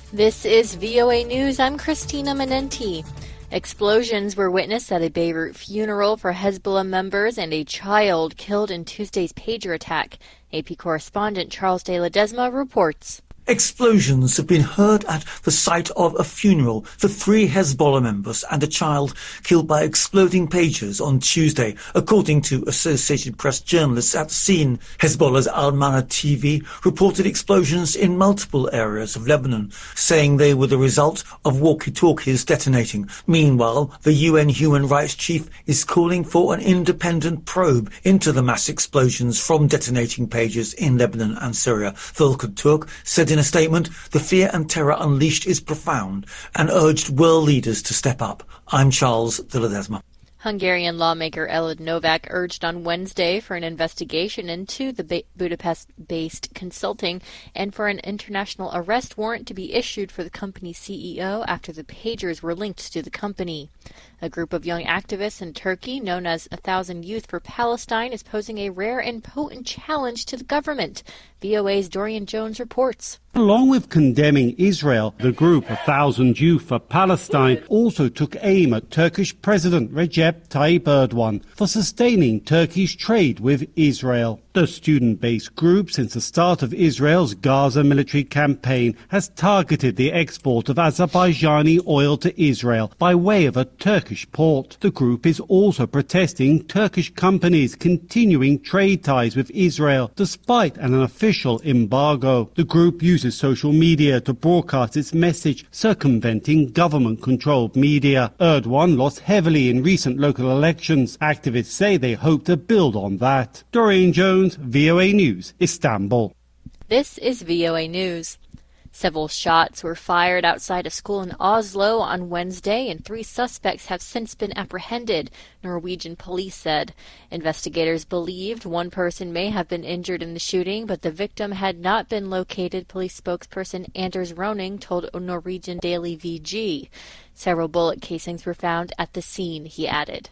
This is VOA News. I'm Christina Menenti. Explosions were witnessed at a Beirut funeral for Hezbollah members and a child killed in Tuesday's pager attack. AP correspondent Charles de Ledesma reports. Explosions have been heard at the site of a funeral for 3 Hezbollah members and a child killed by exploding pagers on Tuesday, according to Associated Press journalists at the scene. Hezbollah's Al-Mana TV reported explosions in multiple areas of Lebanon, saying they were the result of walkie-talkies detonating. Meanwhile, the UN human rights chief is calling for an independent probe into the mass explosions from detonating pagers in Lebanon and Syria. Volker Turk said in a statement, the fear and terror unleashed is profound, and urged world leaders to step up. I'm Charles de Ledesma. Hungarian lawmaker Elad Novak urged on Wednesday for an investigation into the Budapest-based consulting and for an international arrest warrant to be issued for the company's CEO after the pagers were linked to the company. A group of young activists in Turkey, known as 1,000 Youth for Palestine, is posing a rare and potent challenge to the government. VOA's Dorian Jones reports. Along with condemning Israel, the group 1,000 Youth for Palestine also took aim at Turkish President Recep Tayyip Erdogan for sustaining Turkey's trade with Israel. The student-based group, since the start of Israel's Gaza military campaign, has targeted the export of Azerbaijani oil to Israel by way of a Turkish port. The group is also protesting Turkish companies continuing trade ties with Israel despite an official embargo. The group uses social media to broadcast its message, circumventing government-controlled media. Erdogan lost heavily in recent local elections. Activists say they hope to build on that. Dorian Jones, VOA News, Istanbul. This is VOA News. Several shots were fired outside a school in Oslo on Wednesday, and 3 suspects have since been apprehended, Norwegian police said. Investigators believed one person may have been injured in the shooting, but the victim had not been located, police spokesperson Anders Roning told Norwegian daily VG. Several bullet casings were found at the scene, he added.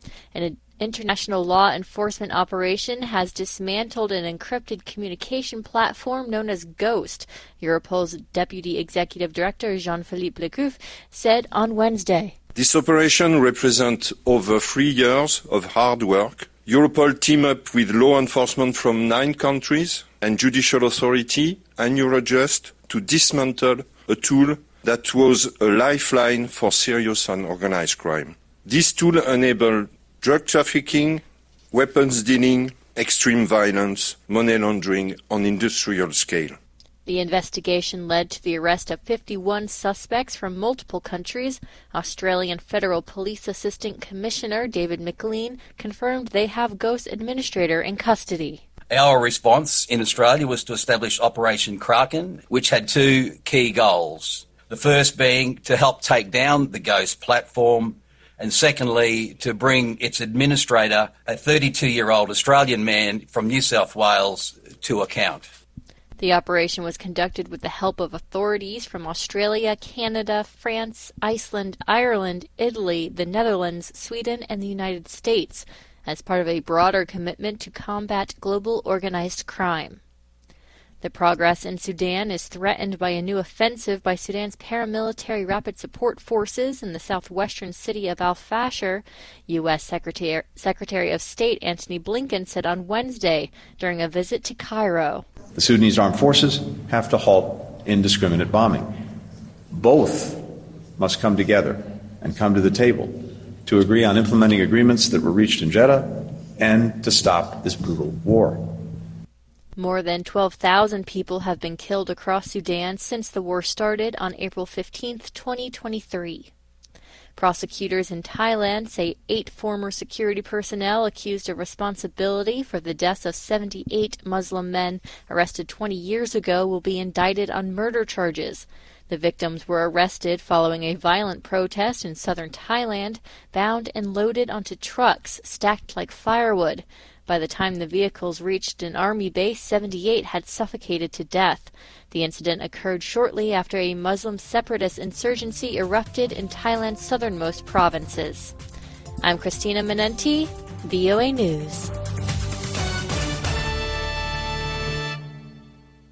An international law enforcement operation has dismantled an encrypted communication platform known as Ghost, Europol's Deputy Executive Director Jean-Philippe Lecouf said on Wednesday. This operation represents over 3 years of hard work. Europol teamed up with law enforcement from 9 countries and judicial authority and Eurojust to dismantle a tool that was a lifeline for serious and organized crime. This tool enabled drug trafficking, weapons dealing, extreme violence, money laundering on industrial scale. The investigation led to the arrest of 51 suspects from multiple countries. Australian Federal Police Assistant Commissioner David McLean confirmed they have Ghost Administrator in custody. Our response in Australia was to establish Operation Kraken, which had 2 key goals. The first being to help take down the Ghost platform, and secondly, to bring its administrator, a 32-year-old Australian man from New South Wales, to account. The operation was conducted with the help of authorities from Australia, Canada, France, Iceland, Ireland, Italy, the Netherlands, Sweden, and the United States, as part of a broader commitment to combat global organized crime. The progress in Sudan is threatened by a new offensive by Sudan's paramilitary rapid support forces in the southwestern city of al-Fashir, U.S. Secretary of State Antony Blinken said on Wednesday during a visit to Cairo. The Sudanese armed forces have to halt indiscriminate bombing. Both must come together and come to the table to agree on implementing agreements that were reached in Jeddah and to stop this brutal war. More than 12,000 people have been killed across Sudan since the war started on April 15, 2023. Prosecutors in Thailand say 8 former security personnel accused of responsibility for the deaths of 78 Muslim men arrested 20 years ago will be indicted on murder charges. The victims were arrested following a violent protest in southern Thailand, bound and loaded onto trucks stacked like firewood. By the time the vehicles reached an army base, 78 had suffocated to death. The incident occurred shortly after a Muslim separatist insurgency erupted in Thailand's southernmost provinces. I'm Christina Menenti, VOA News.